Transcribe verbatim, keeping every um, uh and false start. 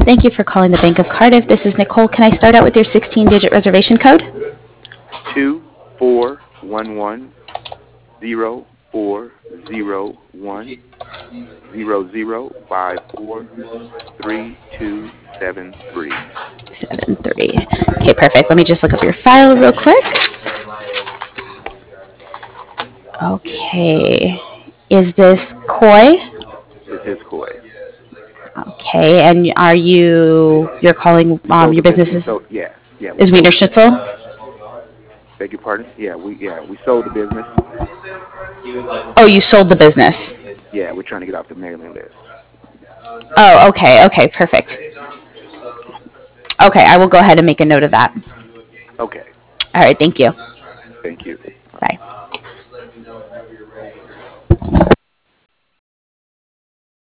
Thank you for calling the Bank of Cardiff. This is Nicole. Can I start out with your sixteen-digit reservation code? Two four one one zero four zero one zero zero five four three two seven three. Seven three. Okay, perfect. Let me just look up your file real quick. Okay. Is this Koi? This is Koi. Okay, and are you you're calling We um sold your the business. business We is, sold. Yeah, yeah. We is sold Wiener the business. Schnitzel? Beg your pardon? Yeah, we yeah we sold the business. Oh, you sold the business. Yeah, we're trying to get off the mailing list. Oh, okay, okay, perfect. Okay, I will go ahead and make a note of that. Okay. All right, thank you. Thank you. Bye.